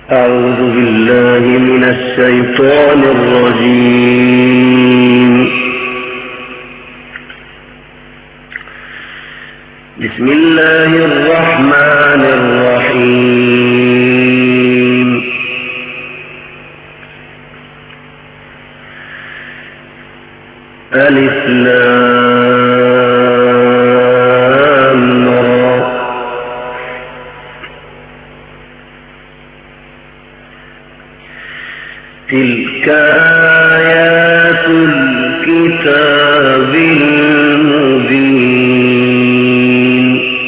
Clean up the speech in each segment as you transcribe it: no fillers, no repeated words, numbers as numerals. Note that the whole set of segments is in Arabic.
أعوذ بالله من الشيطان الرجيم. بسم الله الرحمن الرحيم. ألف لام را. تلك آيات الكتاب المبين.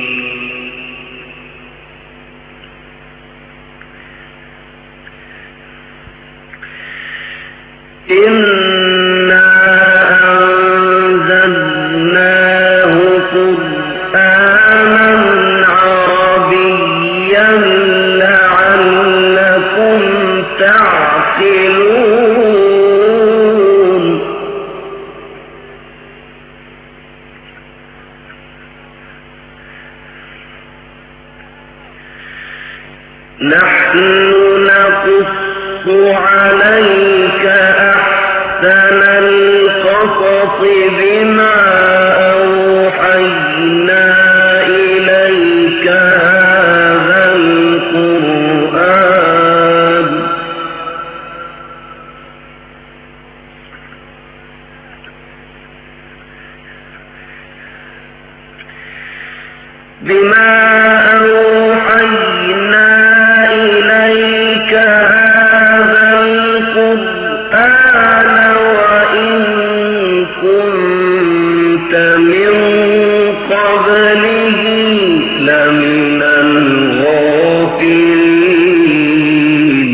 إنا أنزلناه قرآنا عربيا لعلكم تعقلون. نحن نقص عليك أحسن القصص بما أوحينا إليك هذا القرآن وإن كنت من قبله لمن الغافلين.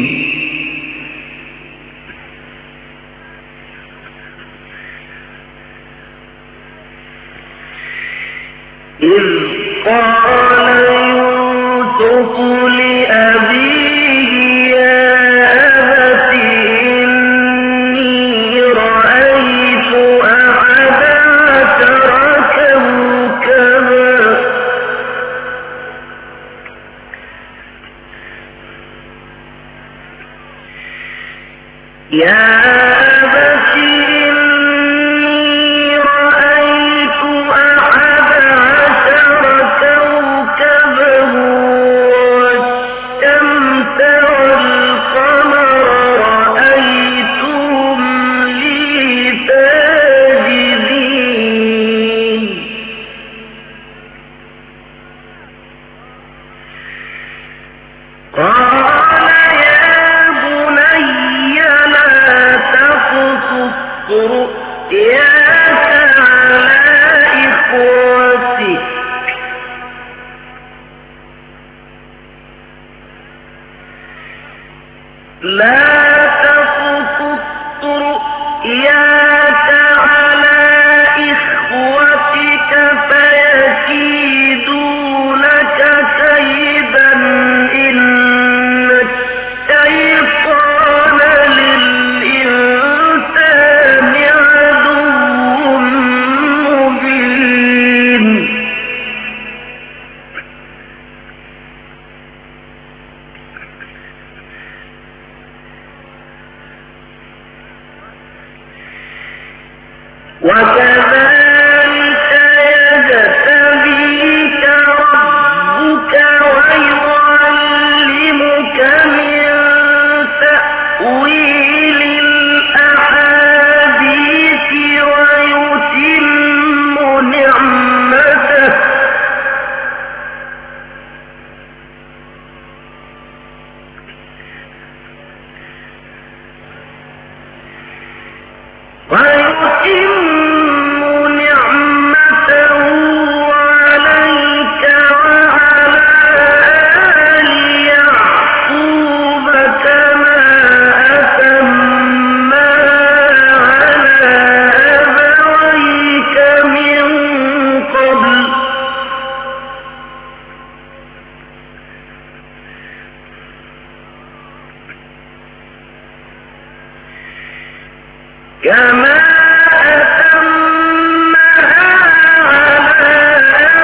إذ قال يوسف لأبيه يا أبت إني رأيت أحد عشر كوكبا والشمس والقمر رأيتهم لي ساجدين. قال يا بني لا تقصص رؤياك على إخوتك فيكيدوا لك كيدا إن الشيطان للإنسان عدو مبين. وكذلك يجتبيك ربك ويعلمك من تأويل الأحاديث ويتم نعمته عليك وعلى آل يعقوب كما أتمها على أبويك من قبل كما أتمها على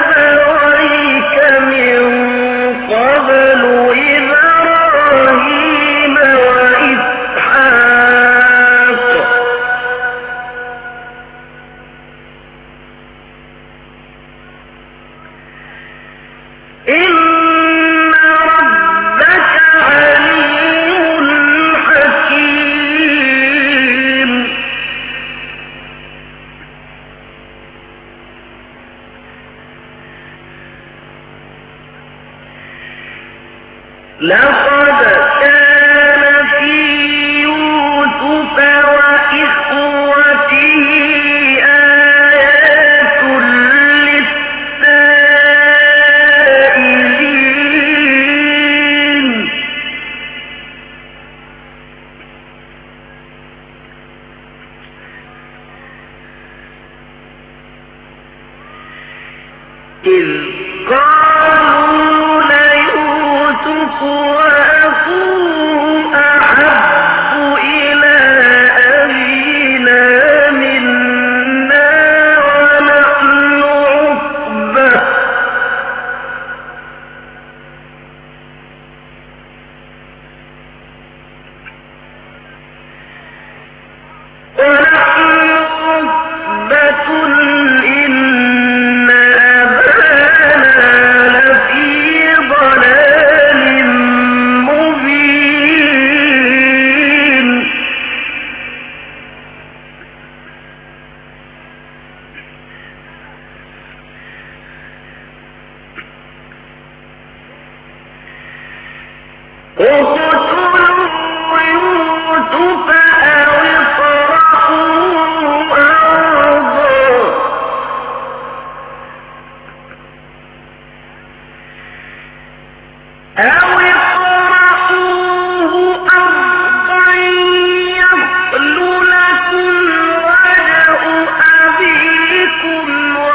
أبويك من قبل إبراهيم لقد كان في يوسف وإخوته آيات للسائلين إذ قالوا ليوسف وأخوه أحب إلى أبينا منا ونحن عصبة إن أبانا لفي ضلال مبين اقتلوا يوسف أو اطرحوه أرضا يخل لكم وجه أبيكم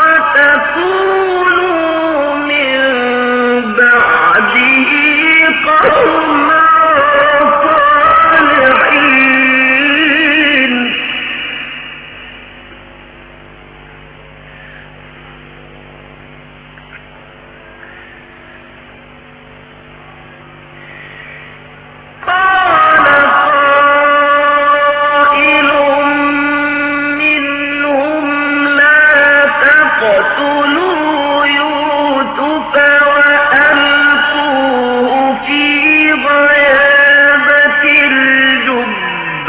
وتكونوا من بعده قوما صالحين قال قائل منهم لا تقتلوا يوسف وألقوه في غيابة الجب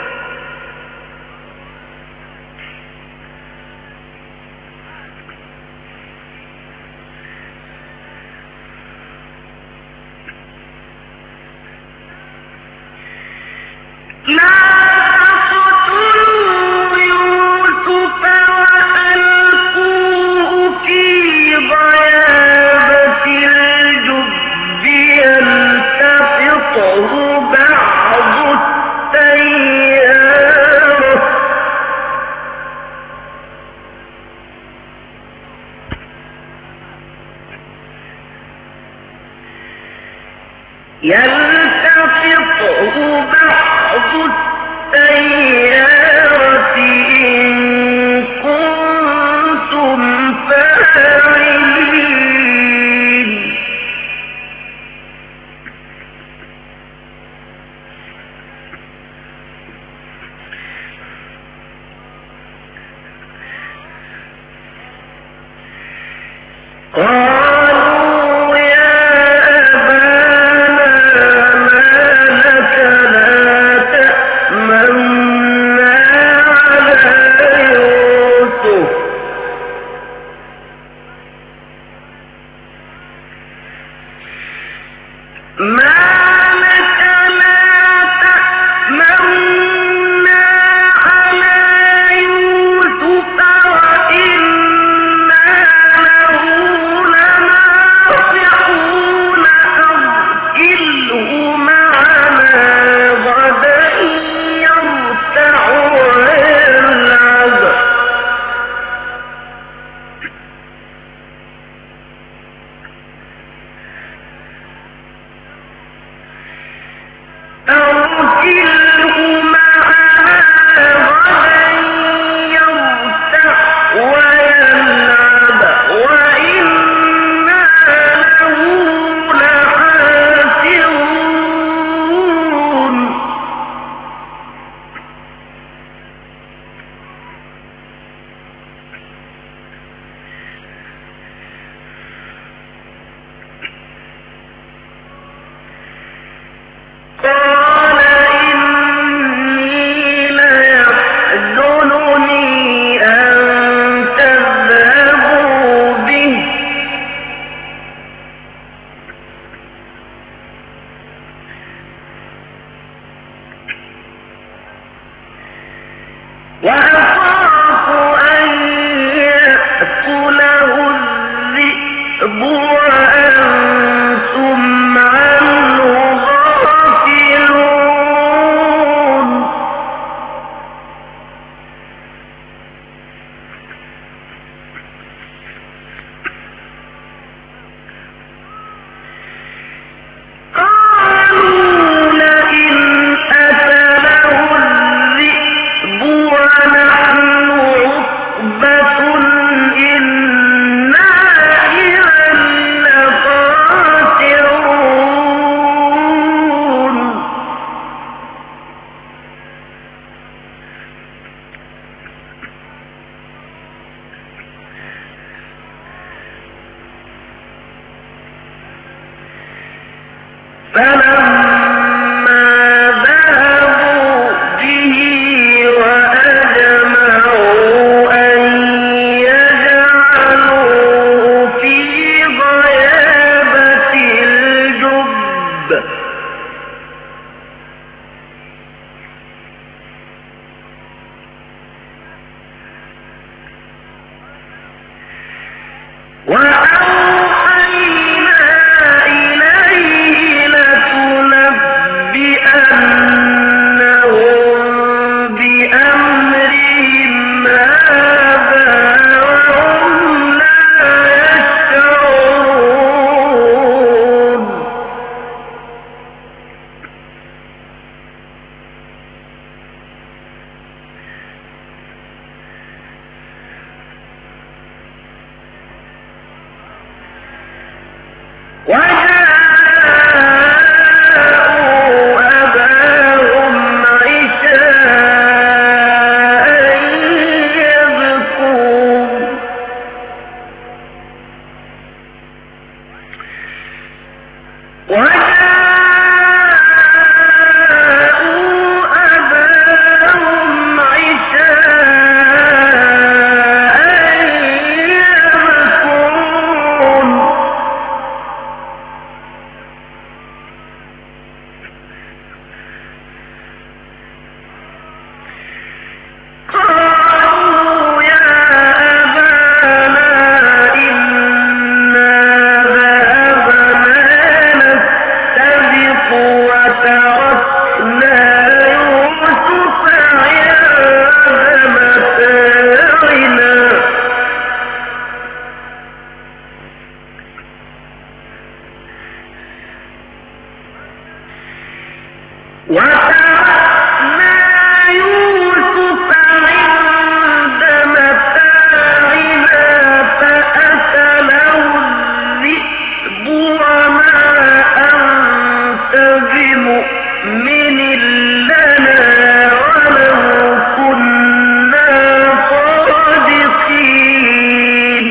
لا تقتلوا يوسف وألقوه في غيابة الجب يلتقطه بعض السيارة إن كنتم فاعلين قالوا يا أبانا ما لك لا تأمنا وأخاف أن يأكله الذئب وأنتم عنه غافلون قالوا لئن أكله الذئب ونحن عصبة إنا إذا لخاسرون فلما ذهبوا به وأجمعوا أن يجعلوه في غيابة الجب وأوحينا إليه لتنبئنهم بأمرهم هذا وهم لا يشعرون وجاءوا أباهم عشاء يبكون قالوا يا أبانا إنا ذهبنا نستبق وتركنا يوسف عند متاعنا فأكله الذئب وما أنت بمؤمن لنا ولو كنا صادقين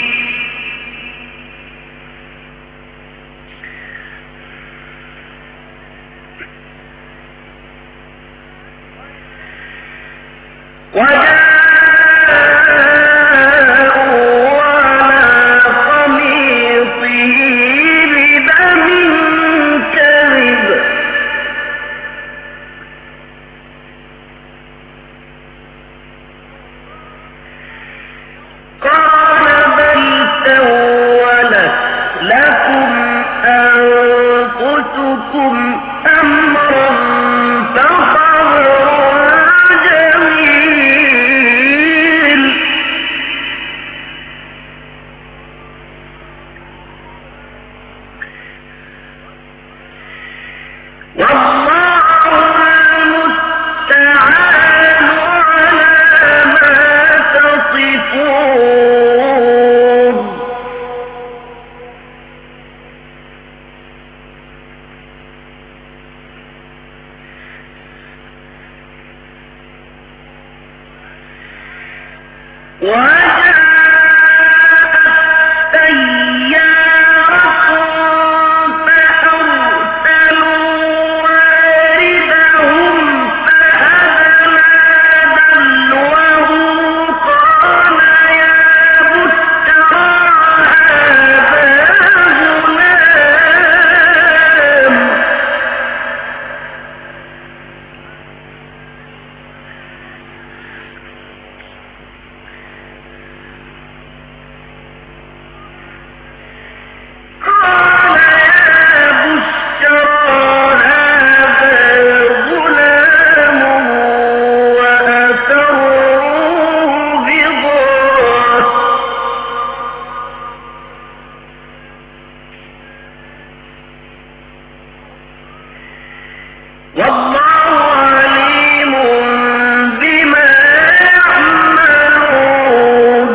وجاءوا على قميصه بدم كذب قال بل سولت لكم أنفسكم أمرا فصبر جميل والله المستعان على ما تصفون وجاءت سيارة فأرسلوا واردهم فأدلى دلوه قال يا بشرى هذا غلام والله عليم بما يعملون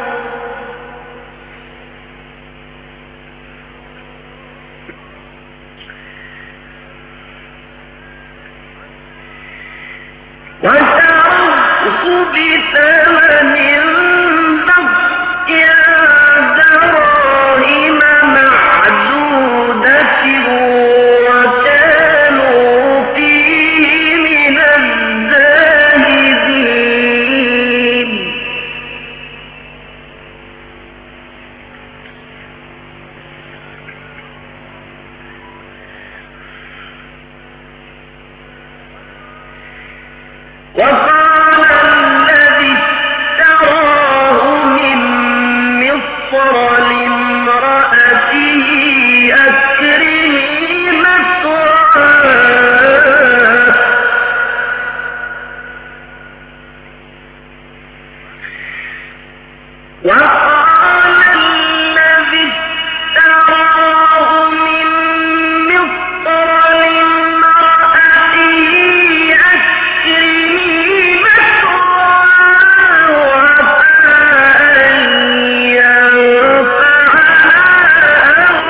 وشروه بثمن بخس دراهم معدودة وكانوا فيه من الزاهدين وقال الذي اشتراه من مصر لامرأته أكرمي مثواه وقال الذي اشتراه من مصر لامرأته أكرمي مثواه وعسى أن ينفعنا أو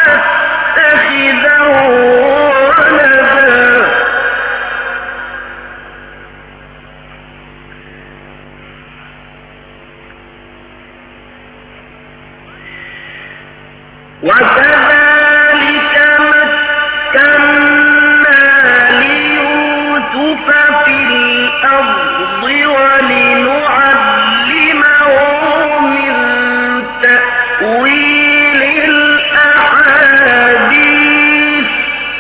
نتخذه ولدا وكذلك مكنا ليوسف في الأرض ولنعلمه من تأويل الأحاديث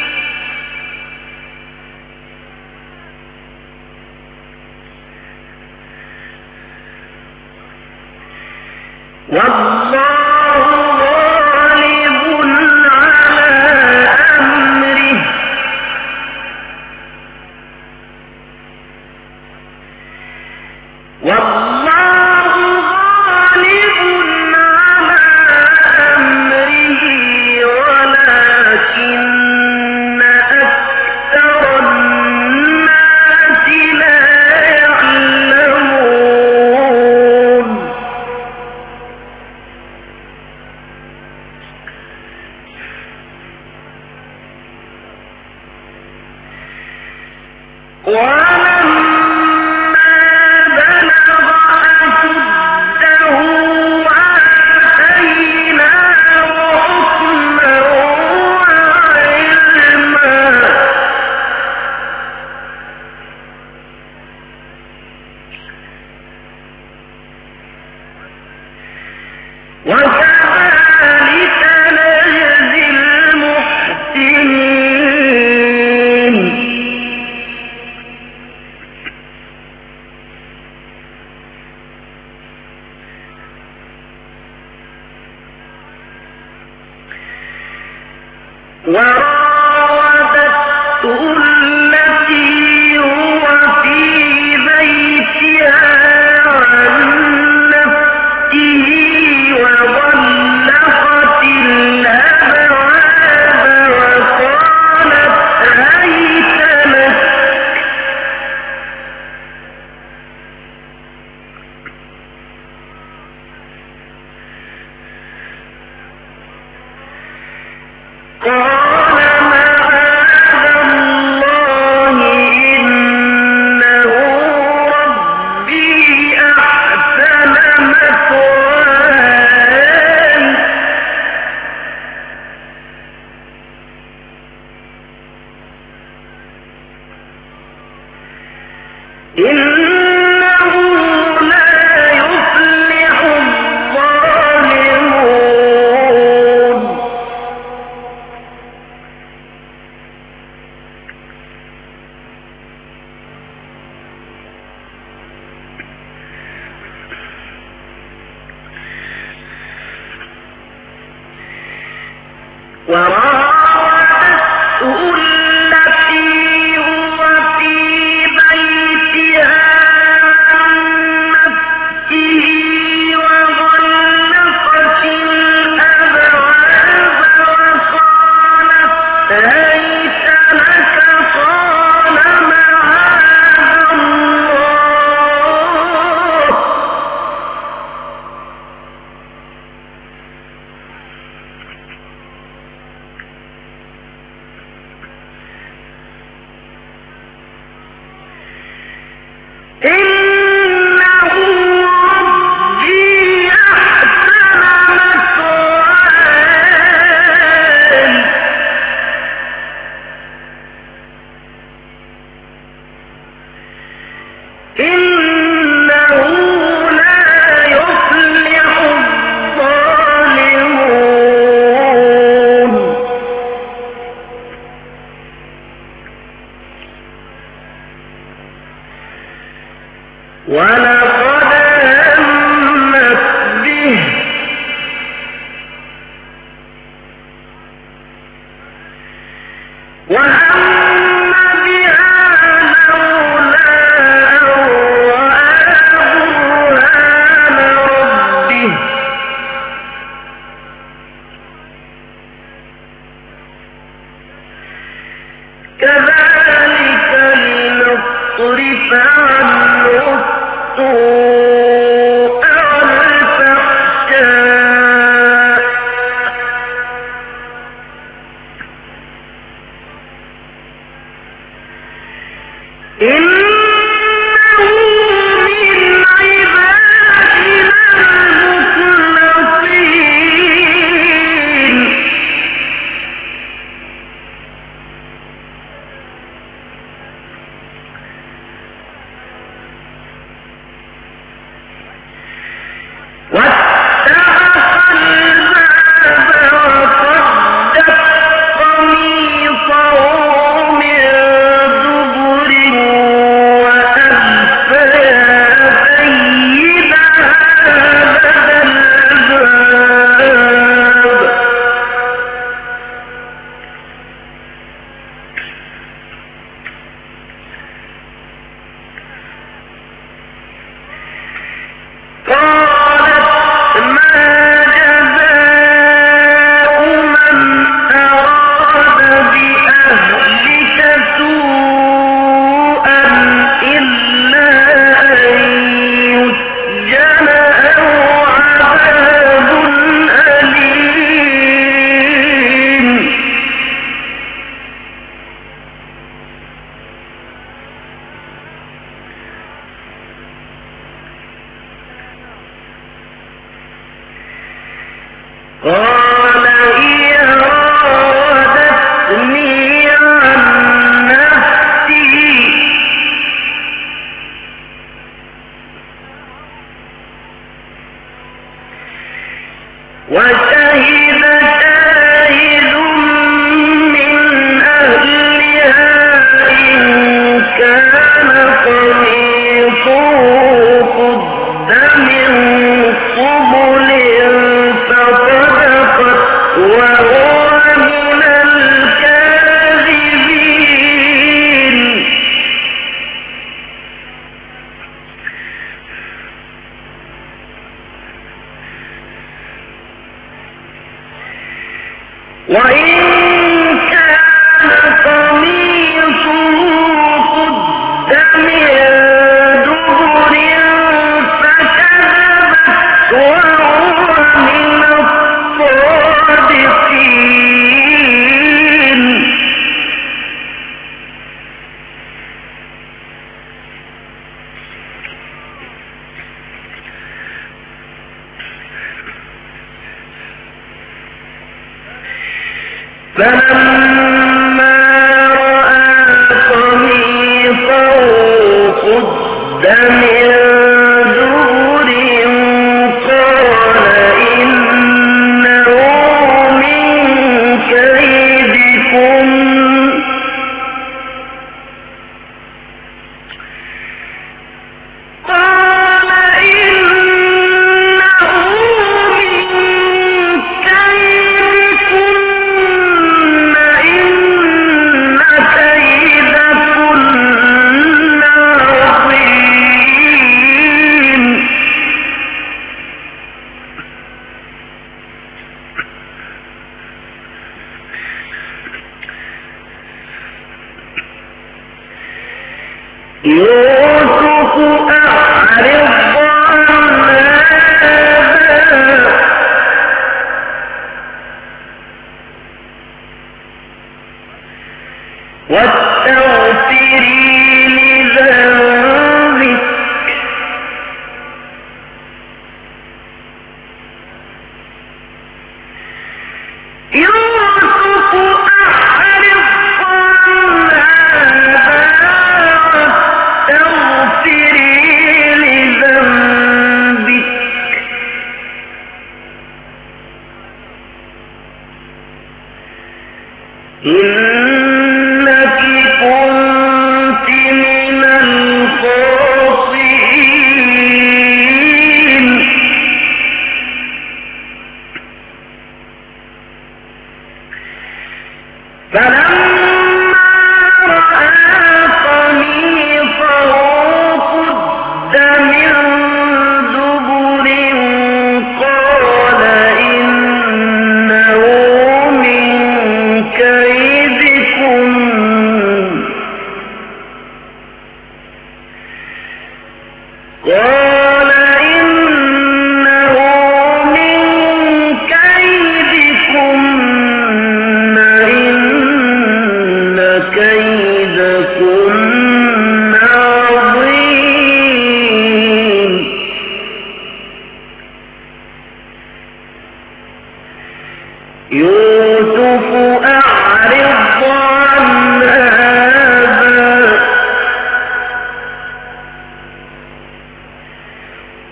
والله غالب على أمره والله غالب على أمره ولكن أكثر الناس لا يعلمون ولما بلغ أشده آتيناه حكما وعلما وكذلك نجزي المحسنين وراودته التي هو في بيتها عن نفسه وغلقت الأبواب وقالت هيت لك قال معاذ الله إنه ربي أحسن مثواي إنه لا يفلح الظالمون وراودته التي هو في بيتها عن نفسه وغلقت الأبواب وقالت هيت لك واستغفري لذنبك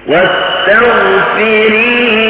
واستغفري